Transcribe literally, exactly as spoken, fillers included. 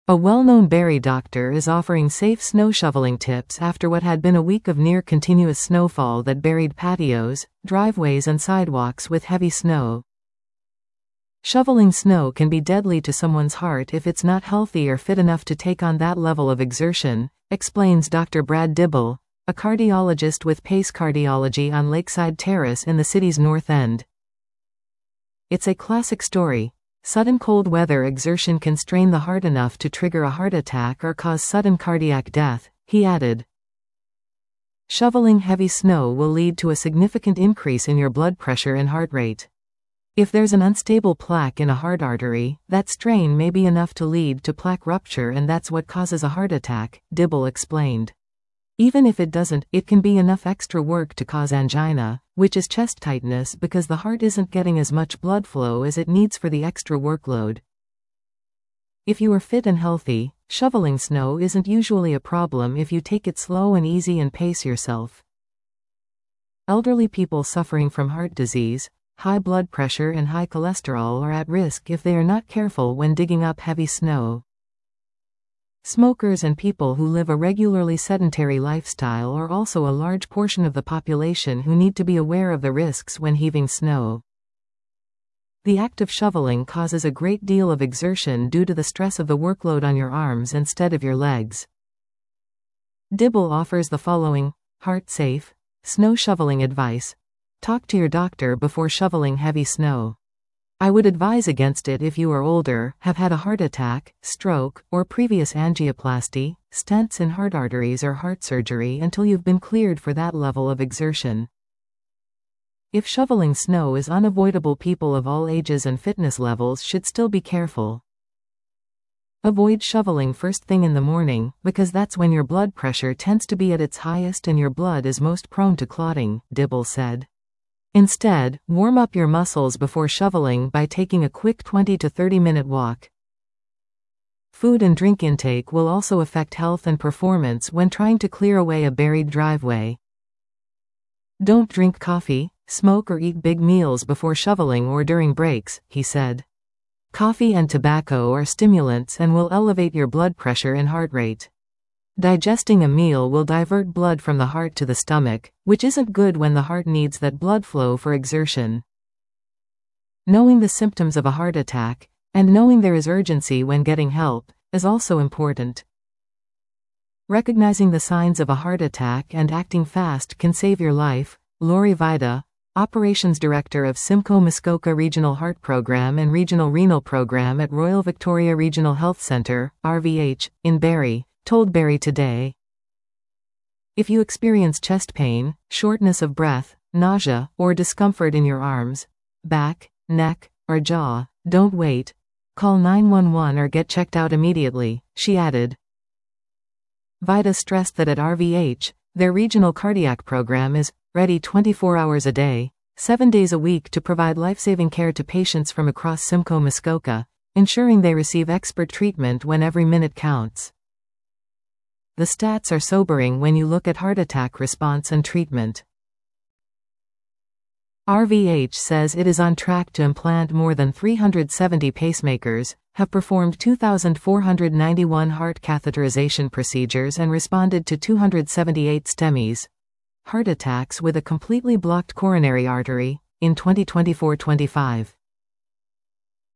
A well-known Barrie doctor is offering safe snow shoveling tips after what had been a week of near-continuous snowfall that buried patios, driveways and sidewalks with heavy snow. Shoveling snow can be deadly to someone's heart if it's not healthy or fit enough to take on that level of exertion, explains Doctor Brad Dibble, a cardiologist with Pace Cardiology on Lakeside Terrace in the city's North End. It's a classic story. Sudden cold weather exertion can strain the heart enough to trigger a heart attack or cause sudden cardiac death, he added. Shoveling heavy snow will lead to a significant increase in your blood pressure and heart rate. If there's an unstable plaque in a heart artery, that strain may be enough to lead to plaque rupture, and that's what causes a heart attack, Dibble explained. Even if it doesn't, it can be enough extra work to cause angina, which is chest tightness because the heart isn't getting as much blood flow as it needs for the extra workload. If you are fit and healthy, shoveling snow isn't usually a problem if you take it slow and easy and pace yourself. Elderly people suffering from heart disease, high blood pressure and high cholesterol are at risk if they are not careful when digging up heavy snow. Smokers and people who live a regularly sedentary lifestyle are also a large portion of the population who need to be aware of the risks when heaving snow. The act of shoveling causes a great deal of exertion due to the stress of the workload on your arms instead of your legs. Dibble offers the following heart-safe snow shoveling advice. Talk to your doctor before shoveling heavy snow. I would advise against it if you are older, have had a heart attack, stroke, or previous angioplasty, stents in heart arteries or heart surgery until you've been cleared for that level of exertion. If shoveling snow is unavoidable, people of all ages and fitness levels should still be careful. Avoid shoveling first thing in the morning, because that's when your blood pressure tends to be at its highest and your blood is most prone to clotting, Dibble said. Instead, warm up your muscles before shoveling by taking a quick twenty to thirty minute walk. Food and drink intake will also affect health and performance when trying to clear away a buried driveway. Don't drink coffee, smoke or eat big meals before shoveling or during breaks, he said. Coffee and tobacco are stimulants and will elevate your blood pressure and heart rate. Digesting a meal will divert blood from the heart to the stomach, which isn't good when the heart needs that blood flow for exertion. Knowing the symptoms of a heart attack, and knowing there is urgency when getting help, is also important. Recognizing the signs of a heart attack and acting fast can save your life, Lori Vida, Operations Director of Simcoe Muskoka Regional Heart Program and Regional Renal Program at Royal Victoria Regional Health Centre, R V H, in Barrie, told Barrie Today. If you experience chest pain, shortness of breath, nausea, or discomfort in your arms, back, neck, or jaw, don't wait. Call nine one one or get checked out immediately, she added. Vida stressed that at R V H, their regional cardiac program is ready twenty-four hours a day, seven days a week to provide life-saving care to patients from across Simcoe Muskoka, ensuring they receive expert treatment when every minute counts. The stats are sobering when you look at heart attack response and treatment. R V H says it is on track to implant more than three hundred seventy pacemakers, have performed two thousand four hundred ninety-one heart catheterization procedures and responded to two hundred seventy-eight STEMIs, heart attacks with a completely blocked coronary artery, in twenty twenty-four twenty-five.